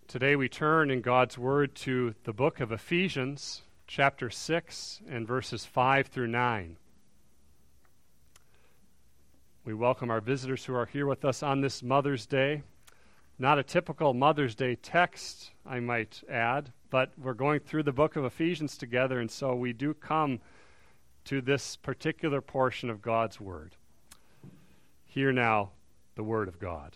Today we turn in God's Word to the book of Ephesians, chapter 6, and verses 5 through 9. We welcome our visitors who are here with us on this Mother's Day. Not a typical Mother's Day text, I might add, but we're going through the book of Ephesians together, and so we do come to this particular portion of God's Word. Hear now the Word of God.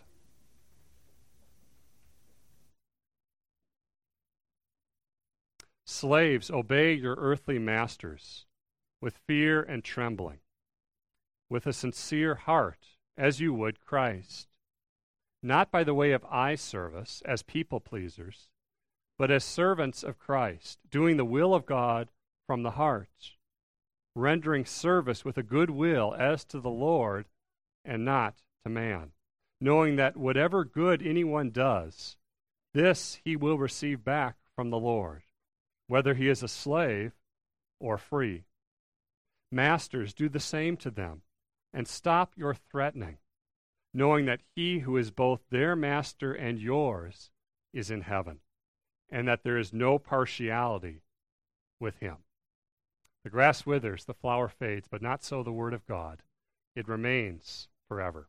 Slaves, obey your earthly masters with fear and trembling, with a sincere heart, as you would Christ, not by the way of eye service as people pleasers, but as servants of Christ, doing the will of God from the heart, rendering service with a good will as to the Lord and not to man, knowing that whatever good anyone does, this he will receive back from the Lord, whether he is a slave or free. Masters, do the same to them, and stop your threatening, knowing that he who is both their master and yours is in heaven, and that there is no partiality with him. The grass withers, the flower fades, but not so the word of God. It remains forever.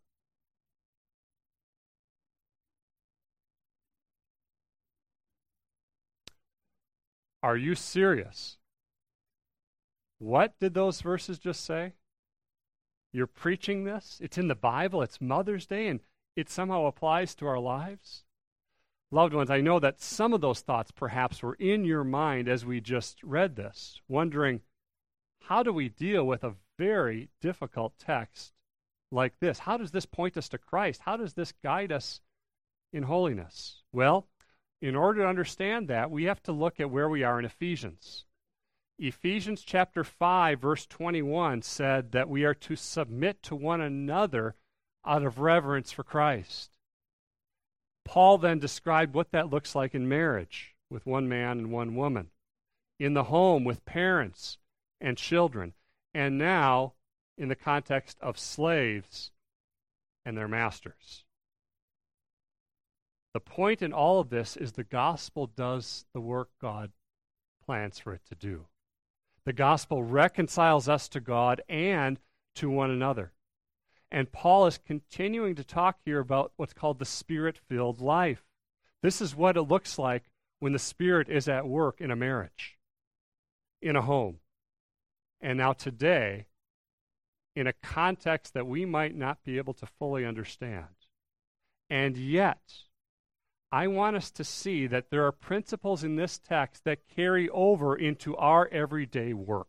Are you serious? What did those verses just say? You're preaching this? It's in the Bible, it's Mother's Day, and it somehow applies to our lives? Loved ones, I know that some of those thoughts perhaps were in your mind as we just read this, wondering, how do we deal with a very difficult text like this? How does this point us to Christ? How does this guide us in holiness? Well, in order to understand that, we have to look at where we are in Ephesians. Ephesians chapter 5, verse 21 said that we are to submit to one another out of reverence for Christ. Paul then described what that looks like in marriage with one man and one woman, in the home with parents and children, and now in the context of slaves and their masters. The point in all of this is the gospel does the work God plans for it to do. The gospel reconciles us to God and to one another. And Paul is continuing to talk here about what's called the Spirit-filled life. This is what it looks like when the Spirit is at work in a marriage, in a home, and now today, in a context that we might not be able to fully understand. And yet, I want us to see that there are principles in this text that carry over into our everyday work.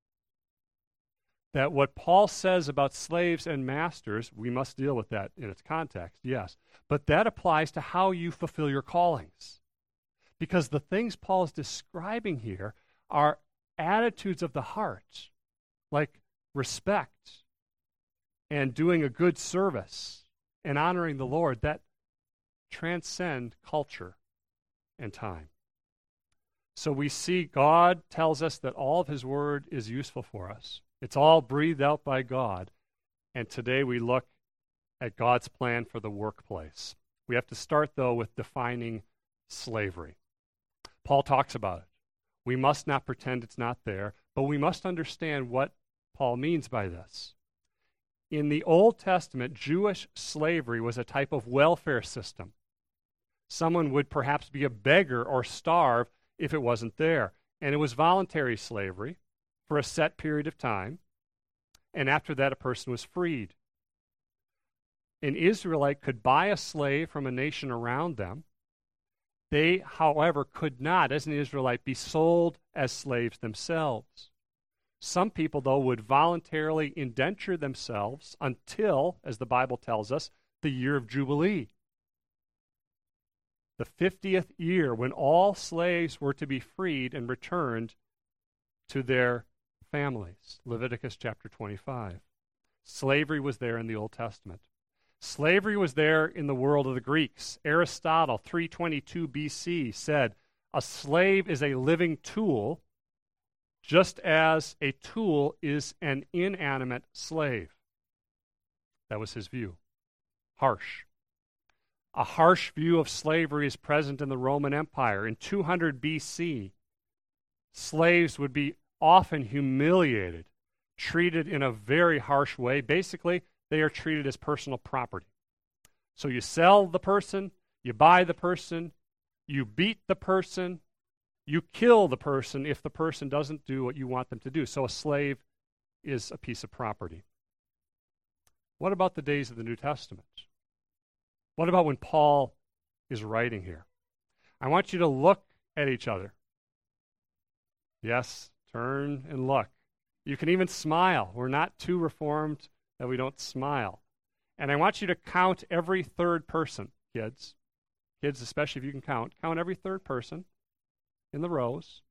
That what Paul says about slaves and masters, we must deal with that in its context, yes. But that applies to how you fulfill your callings. Because the things Paul is describing here are attitudes of the heart, like respect and doing a good service and honoring the Lord, that transcend culture and time. So we see God tells us that all of his word is useful for us. It's all breathed out by God. And today we look at God's plan for the workplace. We have to start, though, with defining slavery. Paul talks about it. We must not pretend it's not there, but we must understand what Paul means by this. In the Old Testament, Jewish slavery was a type of welfare system. Someone would perhaps be a beggar or starve if it wasn't there. And it was voluntary slavery for a set period of time. And after that, a person was freed. An Israelite could buy a slave from a nation around them. They, however, could not, as an Israelite, be sold as slaves themselves. Some people, though, would voluntarily indenture themselves until, as the Bible tells us, the year of Jubilee. The 50th year, when all slaves were to be freed and returned to their families. Leviticus chapter 25. Slavery was there in the Old Testament. Slavery was there in the world of the Greeks. Aristotle, 322 BC, said, a slave is a living tool, just as a tool is an inanimate slave. That was his view. Harsh. A harsh view of slavery is present in the Roman Empire. In 200 BC, slaves would be often humiliated, treated in a very harsh way. Basically, they are treated as personal property. So you sell the person, you buy the person, you beat the person, you kill the person if the person doesn't do what you want them to do. So a slave is a piece of property. What about the days of the New Testament? What about when Paul is writing here? I want you to look at each other. Yes, turn and look. You can even smile. We're not too reformed that we don't smile. And I want you to count every third person, kids. Kids, especially if you can count. Count every third person in the rows.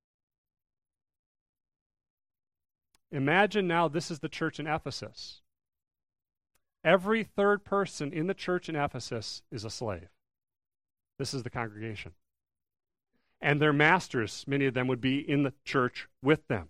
Imagine now this is the church in Ephesus. Every third person in the church in Ephesus is a slave. This is the congregation. And their masters, many of them, would be in the church with them.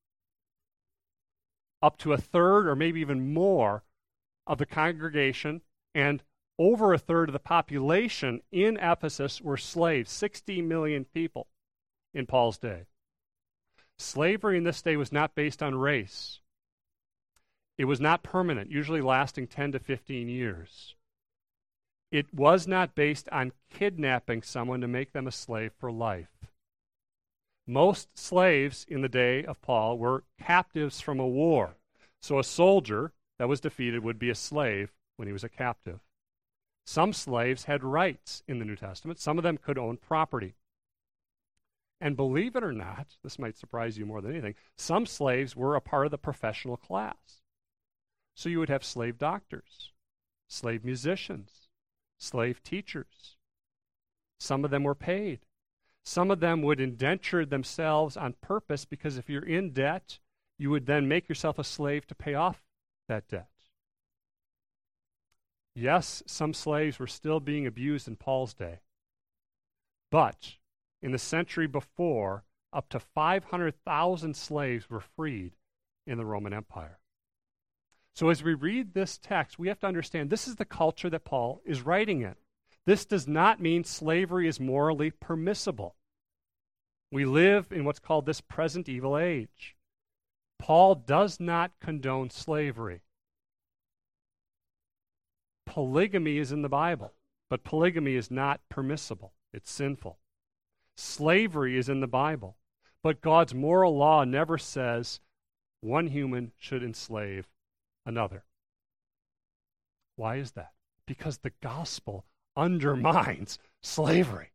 Up to a third or maybe even more of the congregation and over a third of the population in Ephesus were slaves, 60 million people in Paul's day. Slavery in this day was not based on race. It was not permanent, usually lasting 10 to 15 years. It was not based on kidnapping someone to make them a slave for life. Most slaves in the day of Paul were captives from a war. So a soldier that was defeated would be a slave when he was a captive. Some slaves had rights in the New Testament. Some of them could own property. And believe it or not, this might surprise you more than anything, some slaves were a part of the professional class. So you would have slave doctors, slave musicians, slave teachers. Some of them were paid. Some of them would indenture themselves on purpose because if you're in debt, you would then make yourself a slave to pay off that debt. Yes, some slaves were still being abused in Paul's day. But in the century before, up to 500,000 slaves were freed in the Roman Empire. So as we read this text, we have to understand this is the culture that Paul is writing in. This does not mean slavery is morally permissible. We live in what's called this present evil age. Paul does not condone slavery. Polygamy is in the Bible, but polygamy is not permissible. It's sinful. Slavery is in the Bible, but God's moral law never says one human should enslave another. Why is that? Because the gospel undermines slavery.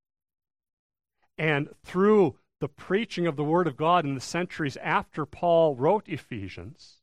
And through the preaching of the Word of God in the centuries after Paul wrote Ephesians,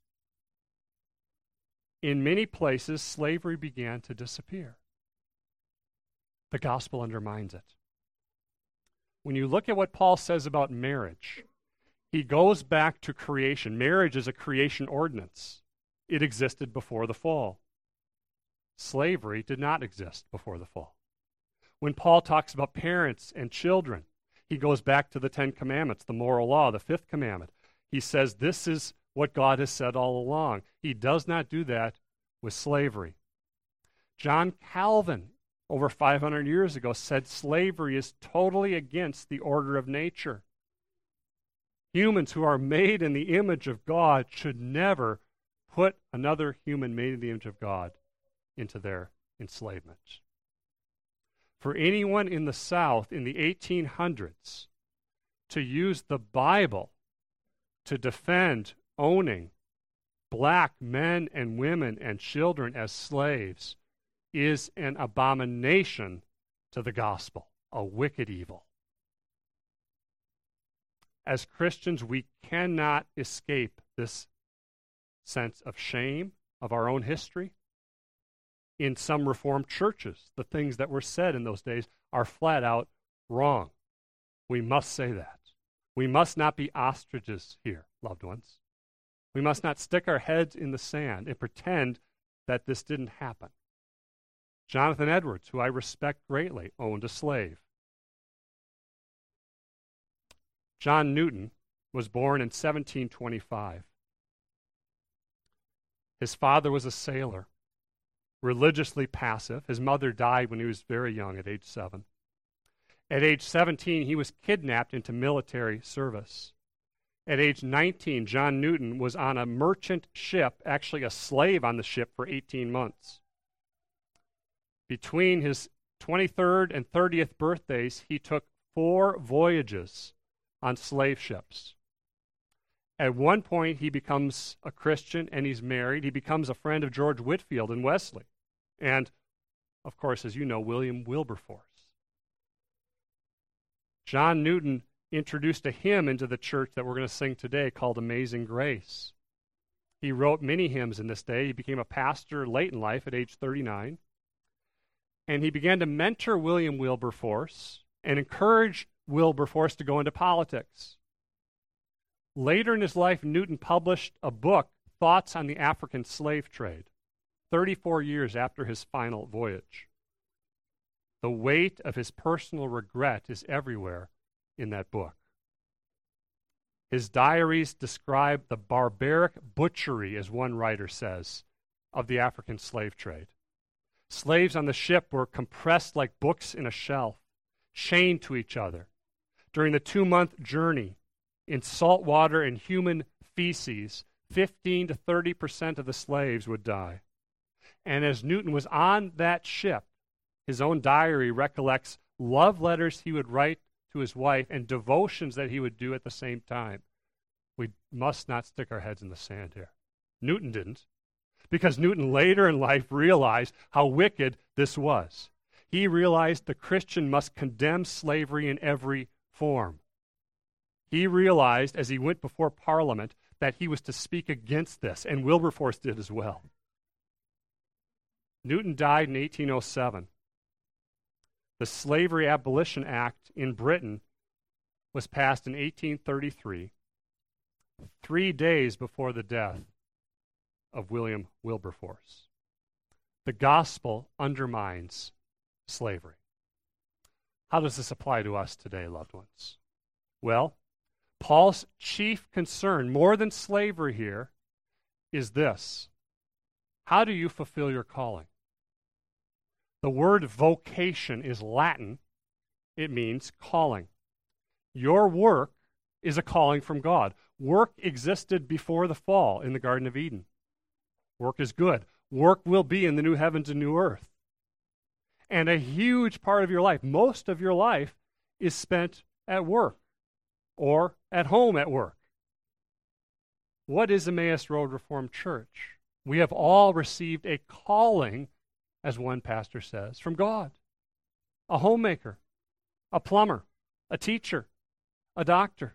in many places slavery began to disappear. The gospel undermines it. When you look at what Paul says about marriage, he goes back to creation. Marriage is a creation ordinance. It existed before the fall. Slavery did not exist before the fall. When Paul talks about parents and children, he goes back to the 10 Commandments, the moral law, the 5th commandment. He says this is what God has said all along. He does not do that with slavery. John Calvin, over 500 years ago, said slavery is totally against the order of nature. Humans who are made in the image of God should never put another human made in the image of God into their enslavement. For anyone in the South in the 1800s to use the Bible to defend owning black men and women and children as slaves is an abomination to the gospel, a wicked evil. As Christians, we cannot escape this sense of shame of our own history. In some Reformed churches, the things that were said in those days are flat out wrong. We must say that. We must not be ostriches here, loved ones. We must not stick our heads in the sand and pretend that this didn't happen. Jonathan Edwards, who I respect greatly, owned a slave. John Newton was born in 1725. His father was a sailor. religiously passive. His mother died when he was very young, at age 7. At age 17, he was kidnapped into military service. At age 19, John Newton was on a merchant ship, actually a slave on the ship, for 18 months. Between his 23rd and 30th birthdays, he took 4 voyages on slave ships. At one point, he becomes a Christian and he's married. He becomes a friend of George Whitefield and Wesley. And, of course, as you know, William Wilberforce. John Newton introduced a hymn into the church that we're going to sing today called Amazing Grace. He wrote many hymns in this day. He became a pastor late in life at age 39. And he began to mentor William Wilberforce and encourage Wilberforce to go into politics. Later in his life, Newton published a book, Thoughts on the African Slave Trade, 34 years after his final voyage. The weight of his personal regret is everywhere in that book. His diaries describe the barbaric butchery, as one writer says, of the African slave trade. Slaves on the ship were compressed like books in a shelf, chained to each other. During the 2-month journey, in salt water and human feces, 15 to 30% of the slaves would die. And as Newton was on that ship, his own diary recollects love letters he would write to his wife and devotions that he would do at the same time. We must not stick our heads in the sand here. Newton didn't, because Newton later in life realized how wicked this was. He realized the Christian must condemn slavery in every form. He realized as he went before Parliament that he was to speak against this, and Wilberforce did as well. Newton died in 1807. The Slavery Abolition Act in Britain was passed in 1833, 3 days before the death of William Wilberforce. The gospel undermines slavery. How does this apply to us today, loved ones? Well, Paul's chief concern, more than slavery here, is this: how do you fulfill your calling? The word vocation is Latin. It means calling. Your work is a calling from God. Work existed before the fall in the Garden of Eden. Work is good. Work will be in the new heavens and new earth. And a huge part of your life, most of your life, is spent at work or at home at work. What is Emmaus Road Reformed Church? We have all received a calling, as one pastor says, from God. A homemaker, a plumber, a teacher, a doctor.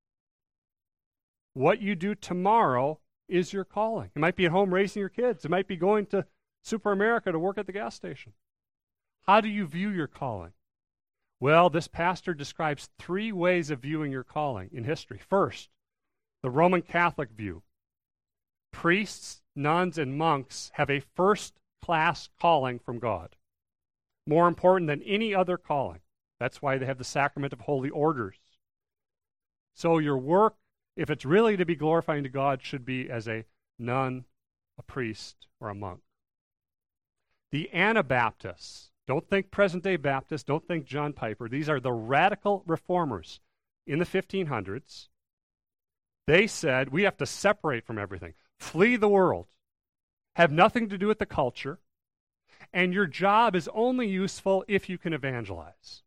What you do tomorrow is your calling. It might be at home raising your kids. It might be going to Super America to work at the gas station. How do you view your calling? Well, this pastor describes 3 ways of viewing your calling in history. First, the Roman Catholic view. Priests, nuns, and monks have a first-class calling from God, more important than any other calling. That's why they have the sacrament of holy orders. So your work, if it's really to be glorifying to God, should be as a nun, a priest, or a monk. The Anabaptists, don't think present-day Baptists, don't think John Piper. These are the radical reformers in the 1500s. They said, we have to separate from everything. Flee the world. Have nothing to do with the culture. And your job is only useful if you can evangelize.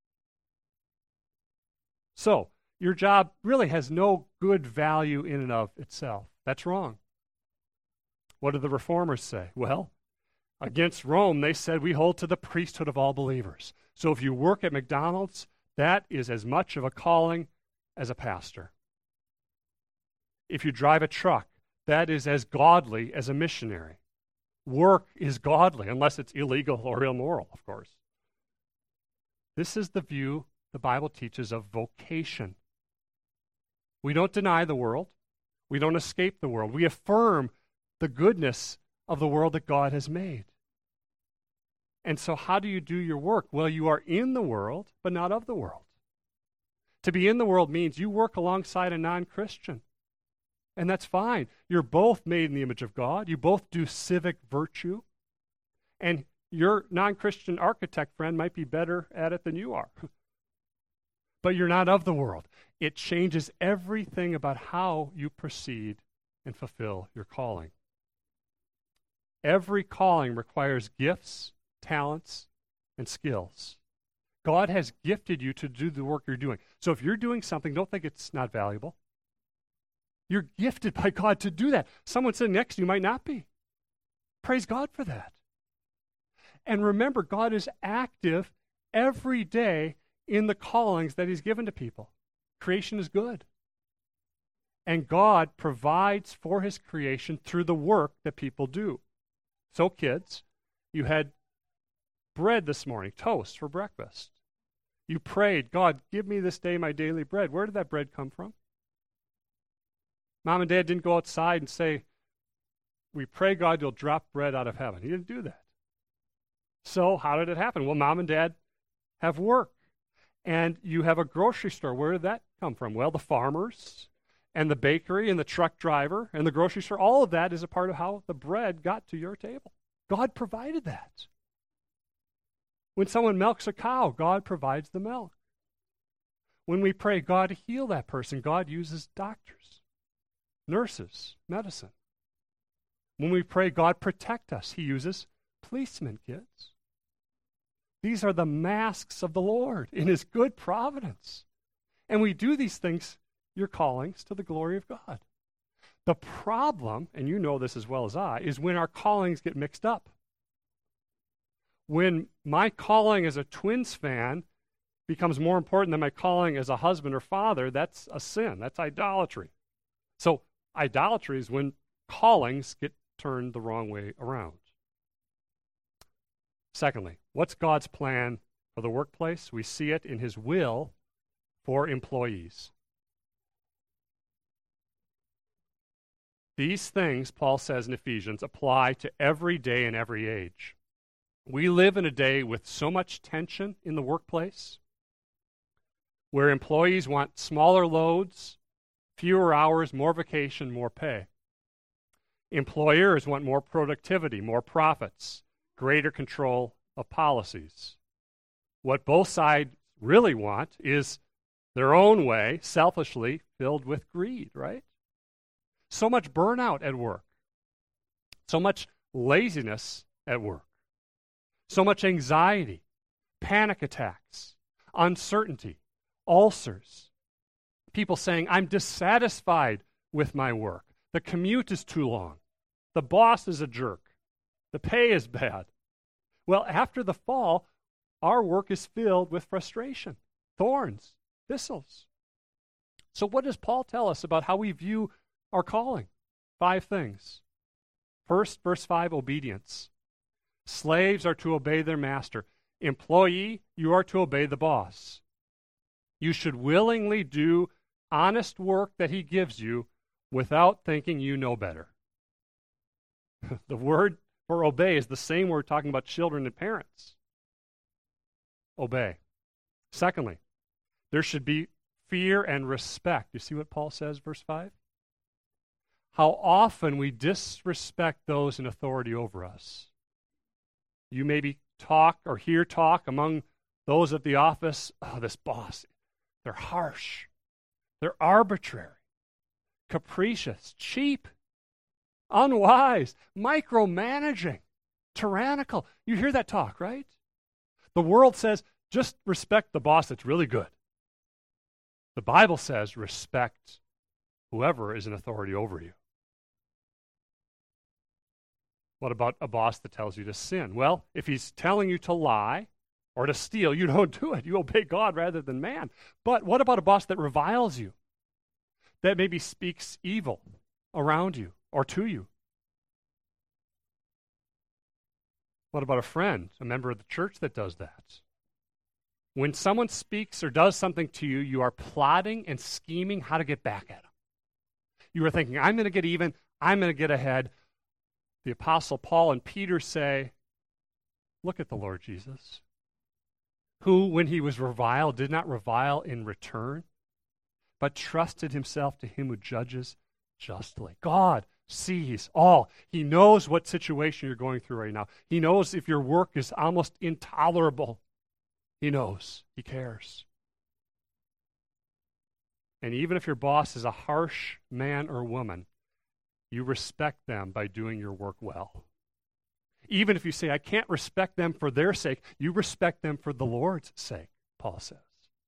So, your job really has no good value in and of itself. That's wrong. What do the reformers say? Well, against Rome, they said we hold to the priesthood of all believers. So if you work at McDonald's, that is as much of a calling as a pastor. If you drive a truck, that is as godly as a missionary. Work is godly, unless it's illegal or immoral, of course. This is the view the Bible teaches of vocation. We don't deny the world. We don't escape the world. We affirm the goodness of the world that God has made. And so how do you do your work? Well, you are in the world, but not of the world. To be in the world means you work alongside a non-Christian. And that's fine. You're both made in the image of God. You both do civic virtue. And your non-Christian architect friend might be better at it than you are. But you're not of the world. It changes everything about how you proceed and fulfill your calling. Every calling requires gifts, talents, and skills. God has gifted you to do the work you're doing. So if you're doing something, don't think it's not valuable. You're gifted by God to do that. Someone sitting next to you might not be. Praise God for that. And remember, God is active every day in the callings that he's given to people. Creation is good. And God provides for his creation through the work that people do. So kids, you had bread this morning, toast for breakfast. You prayed, God, give me this day my daily bread. Where did that bread come from? Mom and Dad didn't go outside and say, we pray, God, you'll drop bread out of heaven. He didn't do that. So how did it happen? Well, Mom and Dad have work. And you have a grocery store. Where did that come from? Well, the farmers and the bakery and the truck driver and the grocery store, all of that is a part of how the bread got to your table. God provided that. When someone milks a cow, God provides the milk. When we pray, God, heal that person, God uses doctors, nurses, medicine. When we pray, God, protect us, he uses policemen, kids. These are the masks of the Lord in his good providence. And we do these things, your callings, to the glory of God. The problem, and you know this as well as I, is when our callings get mixed up. When my calling as a Twins fan becomes more important than my calling as a husband or father, that's a sin. That's idolatry. So idolatry is when callings get turned the wrong way around. Secondly, what's God's plan for the workplace? We see it in his will for employees. These things, Paul says in Ephesians, apply to every day and every age. We live in a day with so much tension in the workplace, where employees want smaller loads, fewer hours, more vacation, more pay. Employers want more productivity, more profits, greater control of policies. What both sides really want is their own way, selfishly, filled with greed, right? So much burnout at work. So much laziness at work. So much anxiety, panic attacks, uncertainty, ulcers. People saying, I'm dissatisfied with my work. The commute is too long. The boss is a jerk. The pay is bad. Well, after the fall, our work is filled with frustration, thorns, thistles. So what does Paul tell us about how we view our calling? 5 things. First, verse 5, obedience. Slaves are to obey their master. Employee, you are to obey the boss. You should willingly do honest work that he gives you without thinking you know better. The word for obey is the same word talking about children and parents. Obey. Secondly, there should be fear and respect. You see what Paul says, verse 5? How often we disrespect those in authority over us. You maybe talk or hear talk among those at the office, oh, this boss, they're harsh, they're arbitrary, capricious, cheap, unwise, micromanaging, tyrannical. You hear that talk, right? The world says, just respect the boss that's really good. The Bible says, respect whoever is in authority over you. What about a boss that tells you to sin? Well, if he's telling you to lie or to steal, you don't do it. You obey God rather than man. But what about a boss that reviles you? That maybe speaks evil around you or to you? What about a friend, a member of the church that does that? When someone speaks or does something to you, you are plotting and scheming how to get back at them. You are thinking, I'm going to get even, I'm going to get ahead. The Apostle Paul and Peter say, look at the Lord Jesus, who, when he was reviled, did not revile in return, but trusted himself to him who judges justly. God sees all. He knows what situation you're going through right now. He knows if your work is almost intolerable. He knows. He cares. And even if your boss is a harsh man or woman, you respect them by doing your work well. Even if you say, I can't respect them for their sake, you respect them for the Lord's sake, Paul says.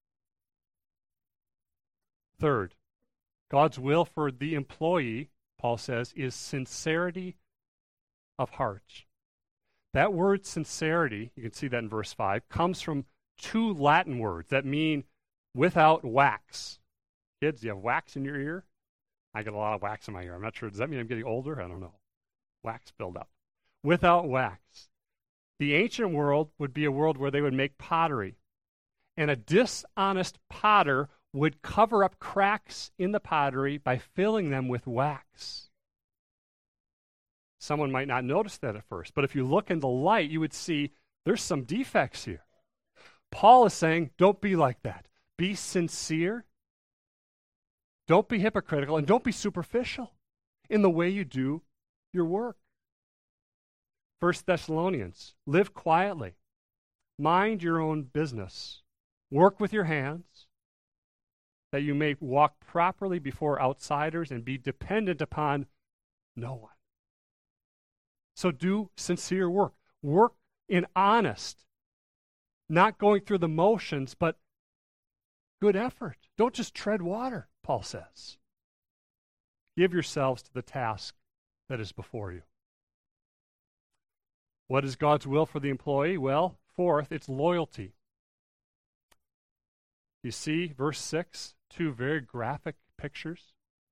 Third, God's will for the employee, Paul says, is sincerity of heart. That word sincerity, you can see that in verse 5, comes from two Latin words that mean without wax. Kids, do you have wax in your ear? I get a lot of wax in my ear. I'm not sure. Does that mean I'm getting older? I don't know. Wax buildup. Without wax. The ancient world would be a world where they would make pottery. And a dishonest potter would cover up cracks in the pottery by filling them with wax. Someone might not notice that at first, but if you look in the light, you would see there's some defects here. Paul is saying, don't be like that. Be sincere. Don't be hypocritical, and don't be superficial in the way you do your work. 1 Thessalonians, live quietly. Mind your own business. Work with your hands, that you may walk properly before outsiders and be dependent upon no one. So do sincere work. Work in honest, not going through the motions, but good effort. Don't just tread water, Paul says. Give yourselves to the task that is before you. What is God's will for the employee? Well, fourth, it's loyalty. You see, verse 6, two very graphic pictures.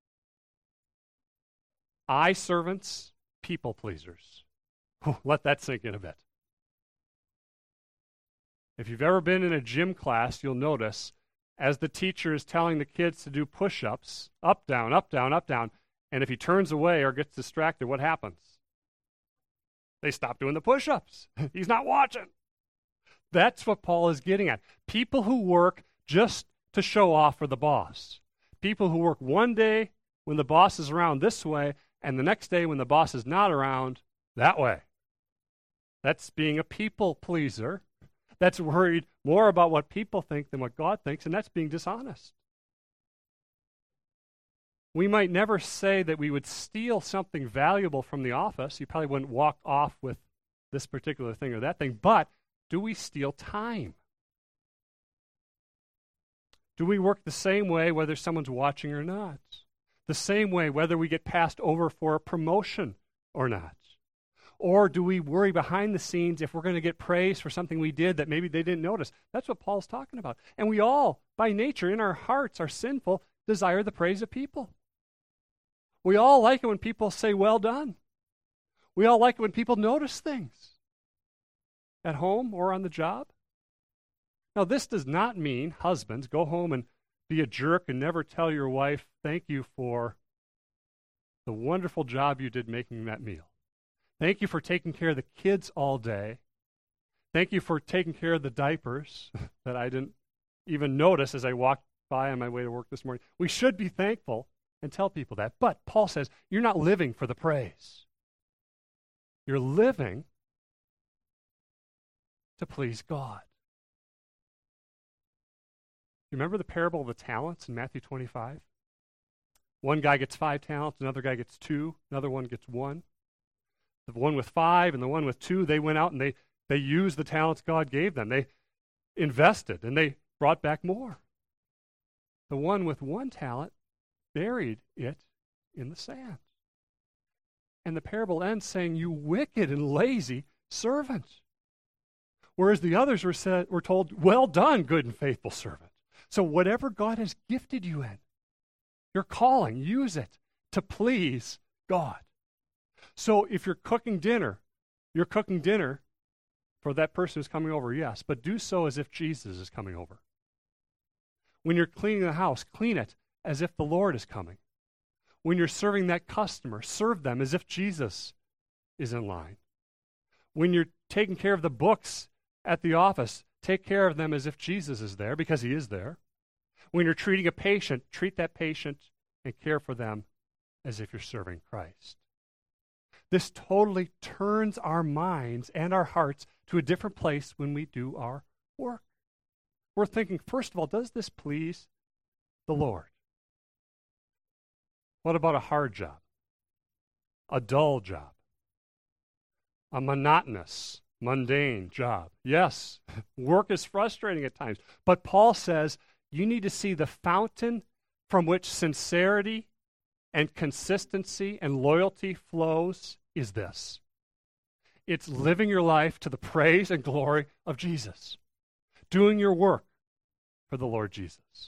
Eye servants, people pleasers. Let that sink in a bit. If you've ever been in a gym class, you'll notice as the teacher is telling the kids to do push-ups, up, down, up, down, up, down, and if he turns away or gets distracted, what happens? They stop doing the push-ups. He's not watching. That's what Paul is getting at. People who work just to show off for the boss. People who work one day when the boss is around this way, and the next day when the boss is not around that way. That's being a people pleaser. That's worried more about what people think than what God thinks, and that's being dishonest. We might never say that we would steal something valuable from the office. You probably wouldn't walk off with this particular thing or that thing, but do we steal time? Do we work the same way whether someone's watching or not? The same way whether we get passed over for a promotion or not? Or do we worry behind the scenes if we're going to get praise for something we did that maybe they didn't notice? That's what Paul's talking about. And we all, by nature, in our hearts, are sinful, desire the praise of people. We all like it when people say, well done. We all like it when people notice things at home or on the job. Now, this does not mean, husbands, go home and be a jerk and never tell your wife, thank you for the wonderful job you did making that meal. Thank you for taking care of the kids all day. Thank you for taking care of the diapers that I didn't even notice as I walked by on my way to work this morning. We should be thankful and tell people that. But Paul says, you're not living for the praise. You're living to please God. You remember the parable of the talents in Matthew 25? One guy gets 5 talents, another guy gets 2, another one gets 1. The one with 5 and the one with 2, they went out and they used the talents God gave them. They invested and they brought back more. The one with 1 talent buried it in the sand. And the parable ends saying, you wicked and lazy servant. Whereas the others were told, well done, good and faithful servant. So whatever God has gifted you in, your calling, use it to please God. So if you're cooking dinner for that person who's coming over, yes, but do so as if Jesus is coming over. When you're cleaning the house, clean it as if the Lord is coming. When you're serving that customer, serve them as if Jesus is in line. When you're taking care of the books at the office, take care of them as if Jesus is there, because he is there. When you're treating a patient, treat that patient and care for them as if you're serving Christ. This totally turns our minds and our hearts to a different place when we do our work. We're thinking, first of all, does this please the Lord? What about a hard job? A dull job? A monotonous, mundane job? Yes, work is frustrating at times. But Paul says you need to see the fountain from which sincerity and consistency and loyalty flows is this. It's living your life to the praise and glory of Jesus. Doing your work for the Lord Jesus.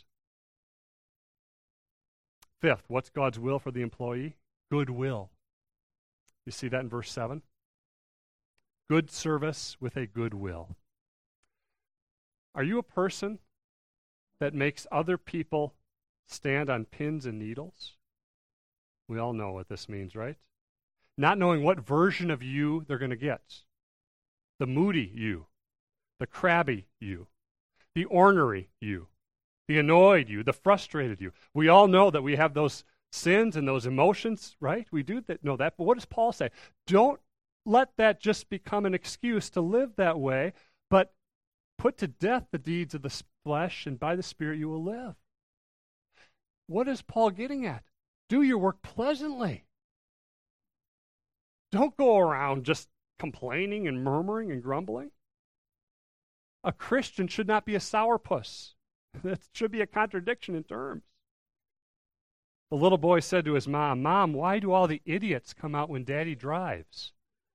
Fifth, what's God's will for the employee? Goodwill. You see that in verse 7? Good service with a good will. Are you a person that makes other people stand on pins and needles? We all know what this means, right? Not knowing what version of you they're going to get. The moody you, the crabby you, the ornery you, the annoyed you, the frustrated you. We all know that we have those sins and those emotions, right? We do know that. But what does Paul say? Don't let that just become an excuse to live that way, but put to death the deeds of the flesh, and by the Spirit you will live. What is Paul getting at? Do your work pleasantly. Don't go around just complaining and murmuring and grumbling. A Christian should not be a sourpuss. That should be a contradiction in terms. The little boy said to his mom, "Mom, why do all the idiots come out when Daddy drives?"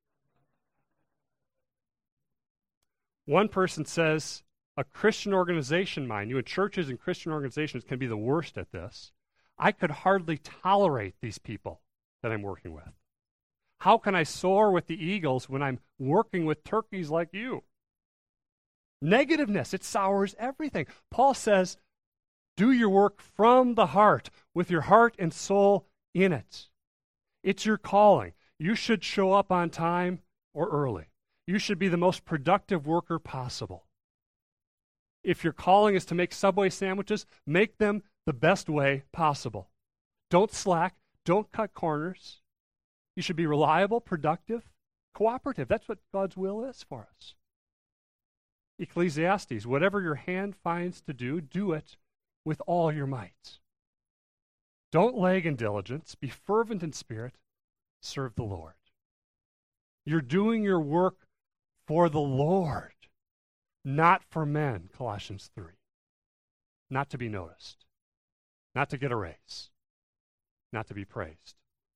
One person says, a Christian organization, mind you, and churches and Christian organizations can be the worst at this. I could hardly tolerate these people that I'm working with. How can I soar with the eagles when I'm working with turkeys like you? Negativeness, it sours everything. Paul says, do your work from the heart, with your heart and soul in it. It's your calling. You should show up on time or early. You should be the most productive worker possible. If your calling is to make Subway sandwiches, make them the best way possible. Don't slack. Don't cut corners. You should be reliable, productive, cooperative. That's what God's will is for us. Ecclesiastes, whatever your hand finds to do, do it with all your might. Don't lag in diligence. Be fervent in spirit. Serve the Lord. You're doing your work for the Lord, not for men, Colossians 3. Not to be noticed, not to get a raise, not to be praised.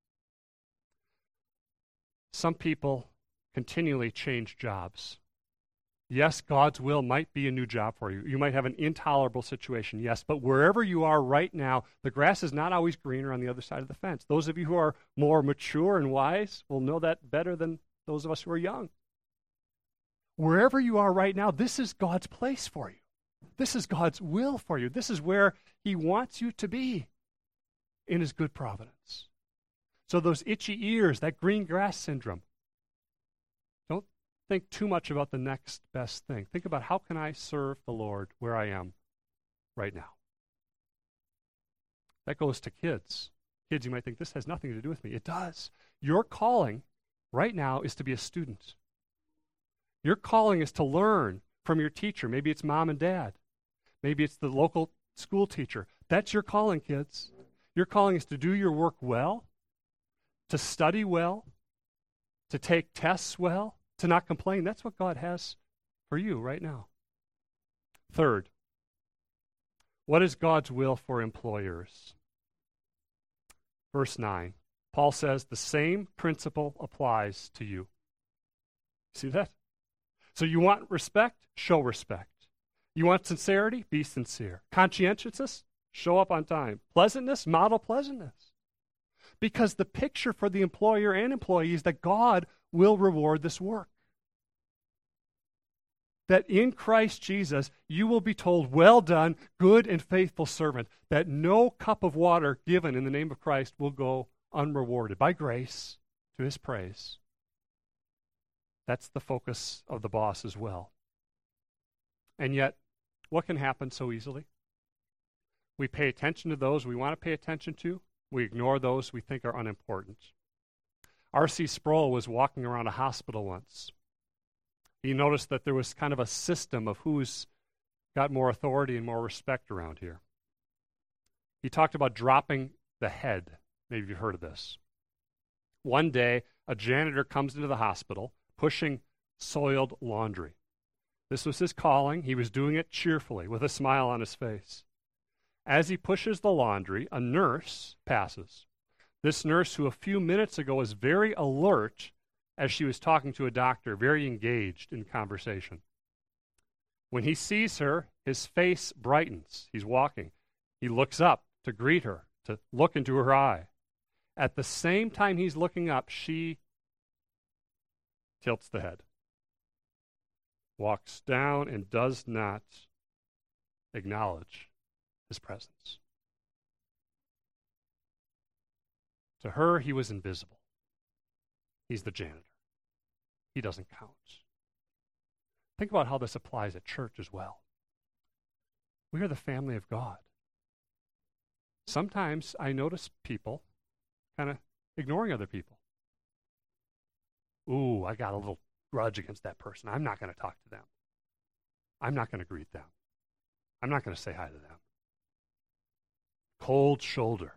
Some people continually change jobs. Yes, God's will might be a new job for you. You might have an intolerable situation, yes, but wherever you are right now, the grass is not always greener on the other side of the fence. Those of you who are more mature and wise will know that better than those of us who are young. Wherever you are right now, this is God's place for you. This is God's will for you. This is where He wants you to be in His good providence. So those itchy ears, that green grass syndrome, don't think too much about the next best thing. Think about, how can I serve the Lord where I am right now? That goes to kids. Kids, you might think, this has nothing to do with me. It does. Your calling right now is to be a student. Your calling is to learn from your teacher. Maybe it's mom and dad. Maybe it's the local school teacher. That's your calling, kids. Your calling is to do your work well, to study well, to take tests well, to not complain. That's what God has for you right now. Third, what is God's will for employers? Verse 9, Paul says the same principle applies to you. See that? So you want respect? Show respect. You want sincerity? Be sincere. Conscientiousness? Show up on time. Pleasantness? Model pleasantness. Because the picture for the employer and employee is that God will reward this work. That in Christ Jesus, you will be told, well done, good and faithful servant, that no cup of water given in the name of Christ will go unrewarded by grace to His praise. That's the focus of the boss as well. And yet, what can happen so easily? We pay attention to those we want to pay attention to. We ignore those we think are unimportant. R.C. Sproul was walking around a hospital once. He noticed that there was kind of a system of who's got more authority and more respect around here. He talked about dropping the head. Maybe you've heard of this. One day, a janitor comes into the hospital pushing soiled laundry. This was his calling. He was doing it cheerfully, with a smile on his face. As he pushes the laundry, a nurse passes. This nurse, who a few minutes ago was very alert as she was talking to a doctor, very engaged in conversation. When he sees her, his face brightens. He's walking. He looks up to greet her, to look into her eye. At the same time he's looking up, she tilts the head, walks down, and does not acknowledge his presence. To her, he was invisible. He's the janitor. He doesn't count. Think about how this applies at church as well. We are the family of God. Sometimes I notice people kind of ignoring other people. Ooh, I got a little grudge against that person. I'm not going to talk to them. I'm not going to greet them. I'm not going to say hi to them. Cold shoulder.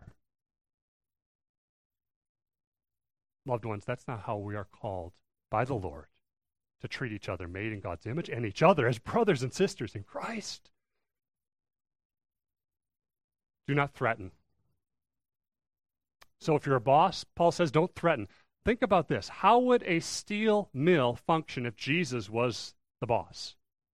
Loved ones, that's not how we are called by the Lord to treat each other made in God's image and each other as brothers and sisters in Christ. Do not threaten. So if you're a boss, Paul says don't threaten. Think about this. How would a steel mill function if Jesus was the boss?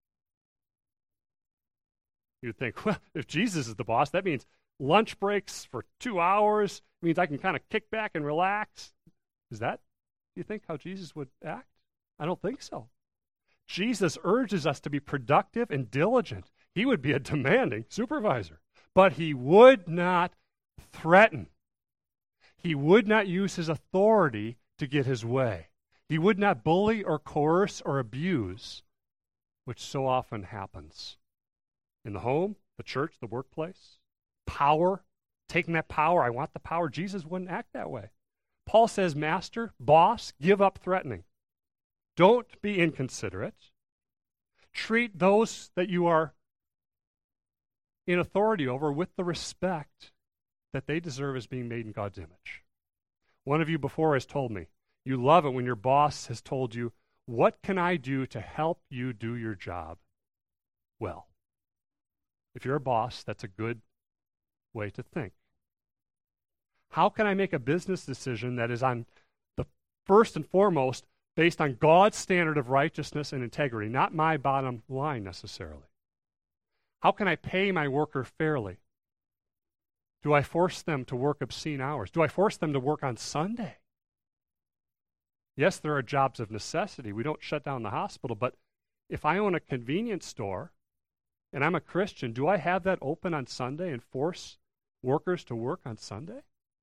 You'd think, well, if Jesus is the boss, that means lunch breaks for 2 hours. It means I can kind of kick back and relax. Is that, do you think, how Jesus would act? I don't think so. Jesus urges us to be productive and diligent. He would be a demanding supervisor, but he would not threaten. He would not use his authority to get his way. He would not bully or coerce or abuse, which so often happens in the home, the church, the workplace. Power, taking that power, I want the power. Jesus wouldn't act that way. Paul says, master, boss, give up threatening. Don't be inconsiderate. Treat those that you are in authority over with the respect that they deserve as being made in God's image. One of you before has told me, you love it when your boss has told you, what can I do to help you do your job well? If you're a boss, that's a good way to think. How can I make a business decision that is on the first and foremost based on God's standard of righteousness and integrity, not my bottom line necessarily? How can I pay my worker fairly? Do I force them to work obscene hours? Do I force them to work on Sunday? Yes, there are jobs of necessity. We don't shut down the hospital, but if I own a convenience store and I'm a Christian, do I have that open on Sunday and force workers to work on Sunday?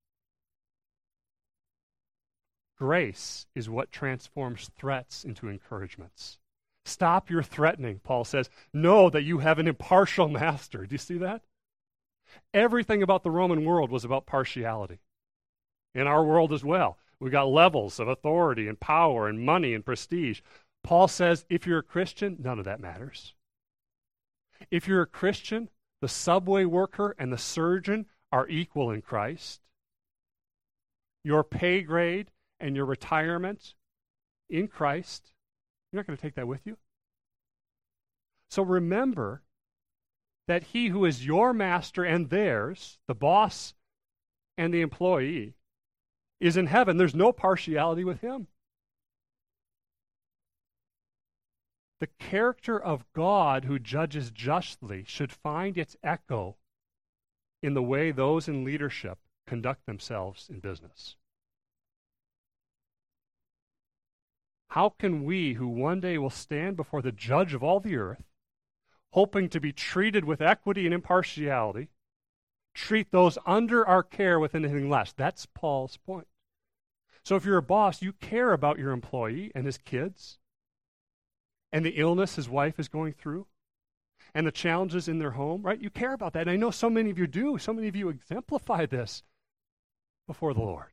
Grace is what transforms threats into encouragements. Stop your threatening, Paul says. Know that you have an impartial master. Do you see that? Everything about the Roman world was about partiality. In our world as well. We've got levels of authority and power and money and prestige. Paul says, if you're a Christian, none of that matters. If you're a Christian, the subway worker and the surgeon are equal in Christ. Your pay grade and your retirement in Christ, you're not going to take that with you. So remember that he who is your master and theirs, the boss and the employee, is in heaven. There's no partiality with him. The character of God who judges justly should find its echo in the way those in leadership conduct themselves in business. How can we, who one day will stand before the judge of all the earth, hoping to be treated with equity and impartiality, treat those under our care with anything less? That's Paul's point. So if you're a boss, you care about your employee and his kids, and the illness his wife is going through, and the challenges in their home, right? You care about that. And I know so many of you do. So many of you exemplify this. before the Lord.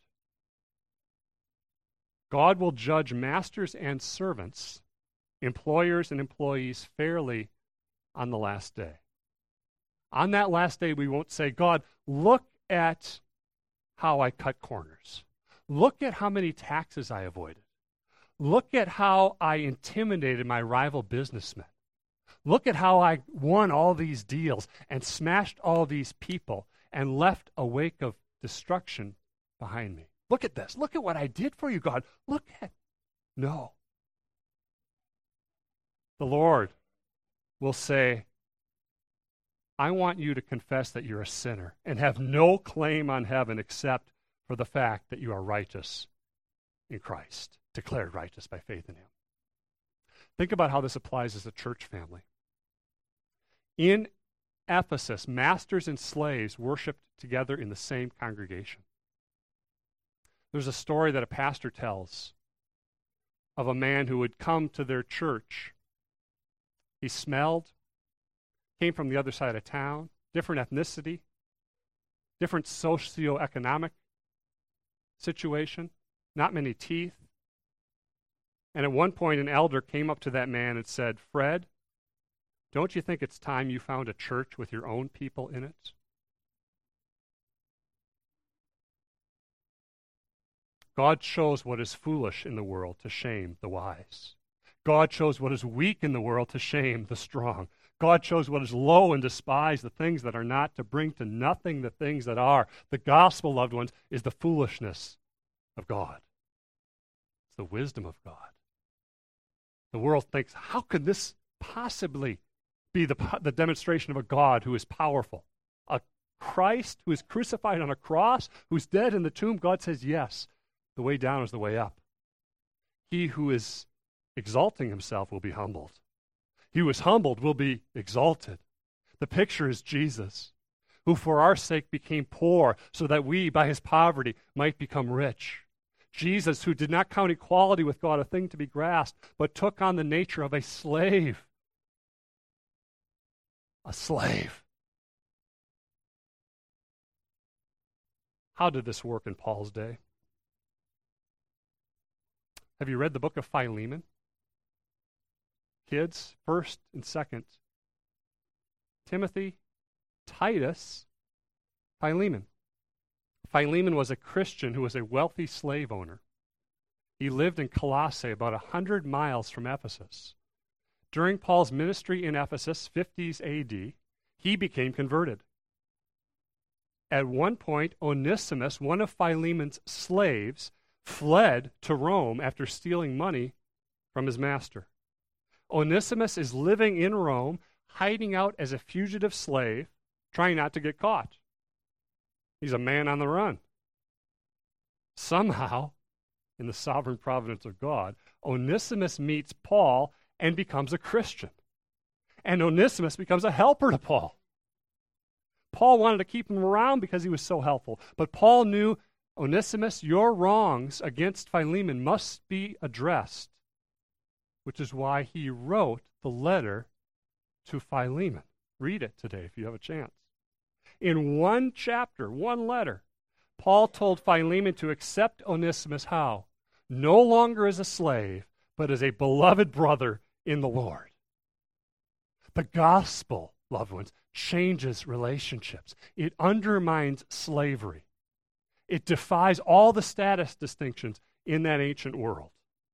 God will judge masters and servants, employers and employees fairly on the last day. On that last day, we won't say, God, look at how I cut corners. Look at how many taxes I avoided. Look at how I intimidated my rival businessmen. Look at how I won all these deals and smashed all these people and left a wake of destruction behind me. Look at this. Look at what I did for you, God. Look at. No. The Lord will say, I want you to confess that you're a sinner and have no claim on heaven except for the fact that you are righteous in Christ, declared righteous by faith in Him. Think about how this applies as a church family. In Ephesus, masters and slaves worshiped together in the same congregation. There's a story that a pastor tells of a man who would come to their church. He smelled, came from the other side of town, different ethnicity, different socioeconomic situation, not many teeth. And at one point, an elder came up to that man and said, Fred, don't you think it's time you found a church with your own people in it? God chose what is foolish in the world to shame the wise. God chose what is weak in the world to shame the strong. God chose what is low and despised, the things that are not, to bring to nothing the things that are. The gospel, loved ones, is the foolishness of God. It's the wisdom of God. The world thinks, how could this possibly be the demonstration of a God who is powerful? A Christ who is crucified on a cross, who's dead in the tomb? God says, yes, the way down is the way up. He who is exalting himself will be humbled. He who is humbled will be exalted. The picture is Jesus, who for our sake became poor, so that we, by his poverty, might become rich. Jesus, who did not count equality with God a thing to be grasped, but took on the nature of a slave. A slave. How did this work in Paul's day? Have you read the book of Philemon? Kids, 1st and 2nd. Timothy, Titus, Philemon. Philemon was a Christian who was a wealthy slave owner. He lived in Colossae, about 100 miles from Ephesus. During Paul's ministry in Ephesus, 50s AD, he became converted. At one point, Onesimus, one of Philemon's slaves, fled to Rome after stealing money from his master. Onesimus is living in Rome, hiding out as a fugitive slave, trying not to get caught. He's a man on the run. Somehow, in the sovereign providence of God, Onesimus meets Paul and becomes a Christian. And Onesimus becomes a helper to Paul. Paul wanted to keep him around because he was so helpful. But Paul knew, Onesimus, your wrongs against Philemon must be addressed, which is why he wrote the letter to Philemon. Read it today if you have a chance. In one chapter, one letter, Paul told Philemon to accept Onesimus how? No longer as a slave, but as a beloved brother in the Lord. The gospel, loved ones, changes relationships. It undermines slavery. It defies all the status distinctions in that ancient world.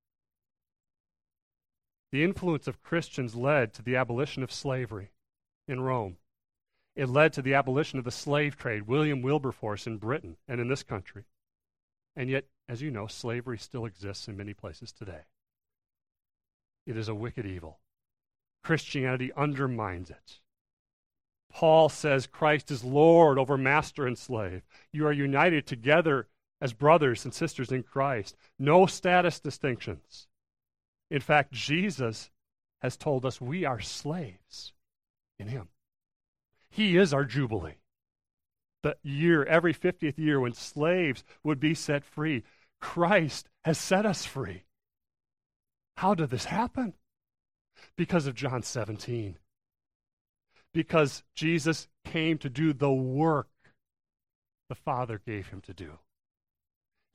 The influence of Christians led to the abolition of slavery in Rome. It led to the abolition of the slave trade, William Wilberforce in Britain and in this country. And yet, as you know, slavery still exists in many places today. It is a wicked evil. Christianity undermines it. Paul says Christ is Lord over master and slave. You are united together as brothers and sisters in Christ. No status distinctions. In fact, Jesus has told us we are slaves in him. He is our Jubilee. The year, every 50th year, when slaves would be set free, Christ has set us free. How did this happen? Because of John 17. Because Jesus came to do the work the Father gave him to do.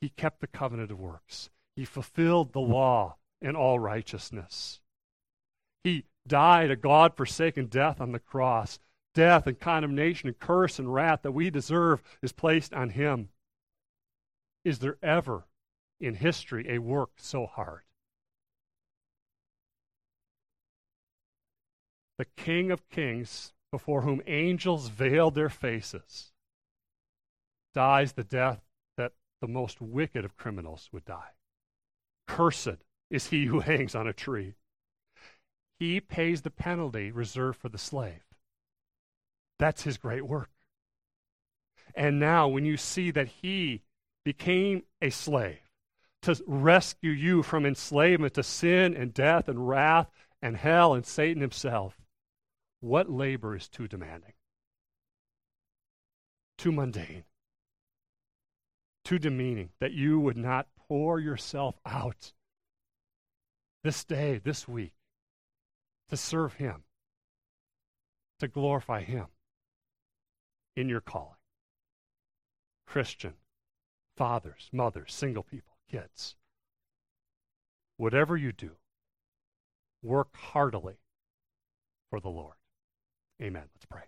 He kept the covenant of works. He fulfilled the law in all righteousness. He died a God-forsaken death on the cross. Death and condemnation and curse and wrath that we deserve is placed on him. Is there ever in history a work so hard? The King of Kings, before whom angels veiled their faces, dies the death that the most wicked of criminals would die. Cursed is he who hangs on a tree. He pays the penalty reserved for the slave. That's his great work. And now when you see that he became a slave to rescue you from enslavement to sin and death and wrath and hell and Satan himself, what labor is too demanding, too mundane, too demeaning that you would not pour yourself out this day, this week, to serve him, to glorify him in your calling? Christian, fathers, mothers, single people, kids, whatever you do, work heartily for the Lord. Amen. Let's pray.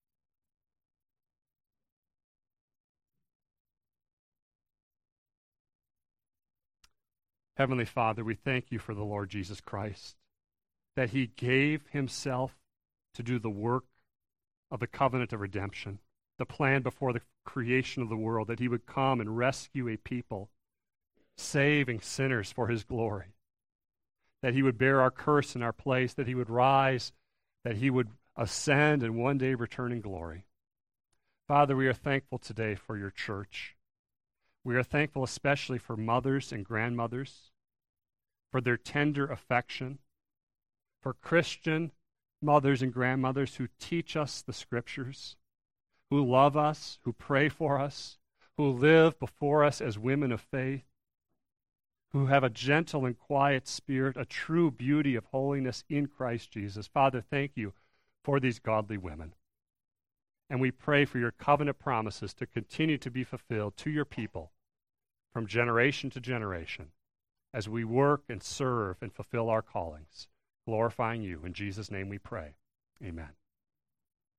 Heavenly Father, we thank you for the Lord Jesus Christ, that he gave himself to do the work of the covenant of redemption, the plan before the creation of the world, that he would come and rescue a people, saving sinners for his glory, that he would bear our curse in our place, that he would rise, that he would ascend and one day return in glory. Father, we are thankful today for your church. We are thankful especially for mothers and grandmothers, for their tender affection, for Christian mothers and grandmothers who teach us the scriptures, who love us, who pray for us, who live before us as women of faith, who have a gentle and quiet spirit, a true beauty of holiness in Christ Jesus. Father, thank you for these godly women. And we pray for your covenant promises to continue to be fulfilled to your people from generation to generation as we work and serve and fulfill our callings, glorifying you. In Jesus' name we pray. Amen.